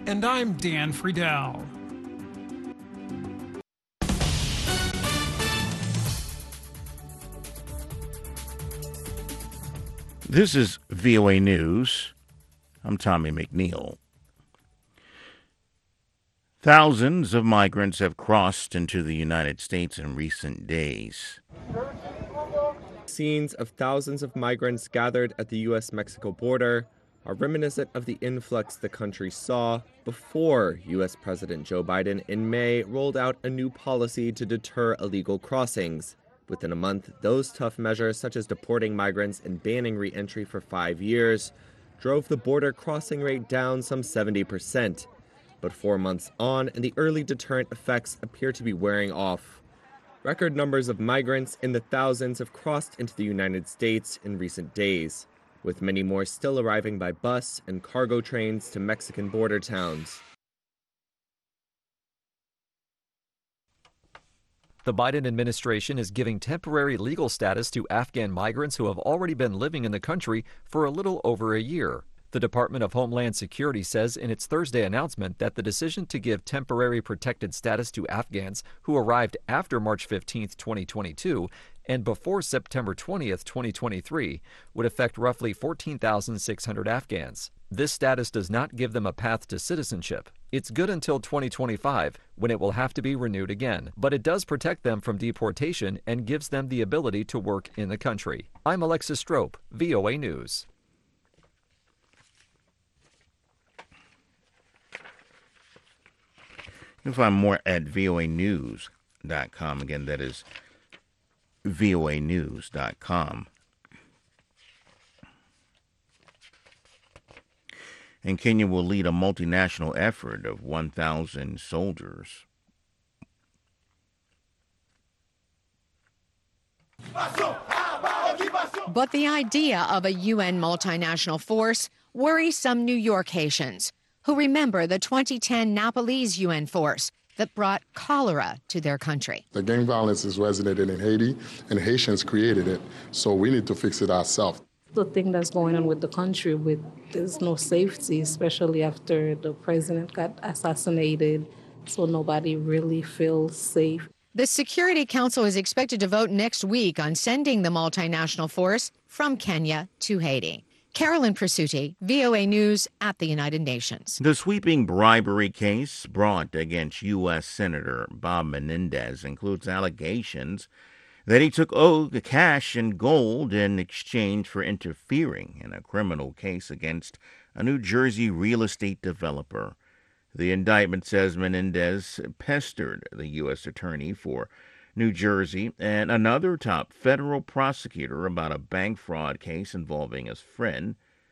And I'm Dan Friedel. This is VOA News. I'm Tommy McNeil. Thousands of migrants have crossed into the United States in recent days. Scenes of thousands of migrants gathered at the U.S.-Mexico border are reminiscent of the influx the country saw before U.S. President Joe Biden in May rolled out a new policy to deter illegal crossings. Within a month, those tough measures, such as deporting migrants and banning re-entry for 5 years, drove the border crossing rate down some 70%. But 4 months on, and the early deterrent effects appear to be wearing off. Record numbers of migrants in the thousands have crossed into the United States in recent days, with many more still arriving by bus and cargo trains to Mexican border towns. The Biden administration is giving temporary legal status to Afghan migrants who have already been living in the country for a little over a year. The Department of Homeland Security says in its Thursday announcement that the decision to give temporary protected status to Afghans who arrived after March 15, 2022, and before September 20, 2023, would affect roughly 14,600 Afghans. This status does not give them a path to citizenship. It's good until 2025, when it will have to be renewed again. But it does protect them from deportation and gives them the ability to work in the country. I'm Alexis Strope, VOA News. You can find more at voanews.com. Again, that is voanews.com. And Kenya will lead a multinational effort of 1,000 soldiers. But the idea of a UN multinational force worries some New York Haitians who remember the 2010 Nepalese UN force that brought cholera to their country. The gang violence is resonated in Haiti, and Haitians created it, so we need to fix it ourselves. The thing that's going on with the country, there's no safety, especially after the president got assassinated, so nobody really feels safe. The Security Council is expected to vote next week on sending the multinational force from Kenya to Haiti. Carolyn Presutti, VOA News at the United Nations. The sweeping bribery case brought against U.S. Senator Bob Menendez includes allegations that he took cash and gold in exchange for interfering in a criminal case against a New Jersey real estate developer. The indictment says Menendez pestered the U.S. attorney for New Jersey and another top federal prosecutor about a bank fraud case involving his friend,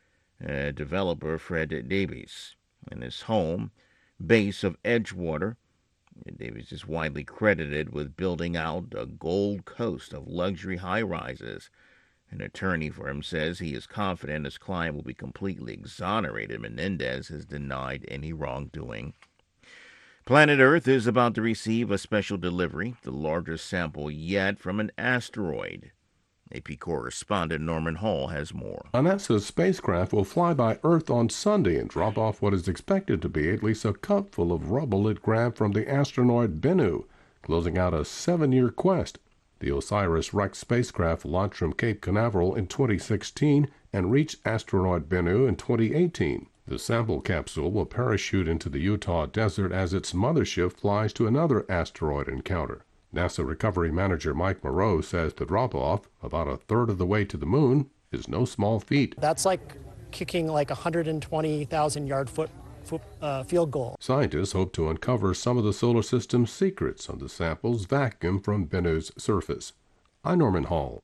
developer Fred Davies. In his home base of Edgewater, Davies is widely credited with building out a Gold Coast of luxury high-rises. An attorney for him says he is confident his client will be completely exonerated. Menendez has denied any wrongdoing. Planet Earth is about to receive a special delivery, the largest sample yet from an asteroid. AP correspondent Norman Hall has more. A NASA spacecraft will fly by Earth on Sunday and drop off what is expected to be at least a cupful of rubble it grabbed from the asteroid Bennu, closing out a 7-year quest. The OSIRIS-REx spacecraft launched from Cape Canaveral in 2016 and reached asteroid Bennu in 2018. The sample capsule will parachute into the Utah desert as its mothership flies to another asteroid encounter. NASA Recovery Manager Mike Moreau says the drop-off, about a third of the way to the moon, is no small feat. That's like kicking like 120,000-yard field goal. Scientists hope to uncover some of the solar system's secrets on the samples vacuumed from Bennu's surface. I'm Norman Hall.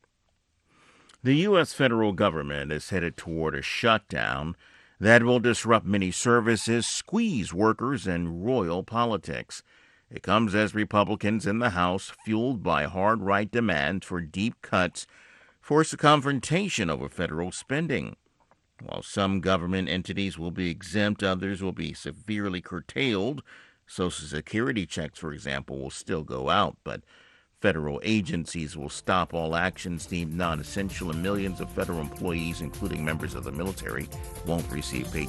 The U.S. federal government is headed toward a shutdown that will disrupt many services, squeeze workers, and royal politics. It comes as Republicans in the House, fueled by hard right demands for deep cuts, force a confrontation over federal spending. While some government entities will be exempt, others will be severely curtailed. Social Security checks, for example, will still go out, but federal agencies will stop all actions deemed non-essential, and millions of federal employees, including members of the military, won't receive paid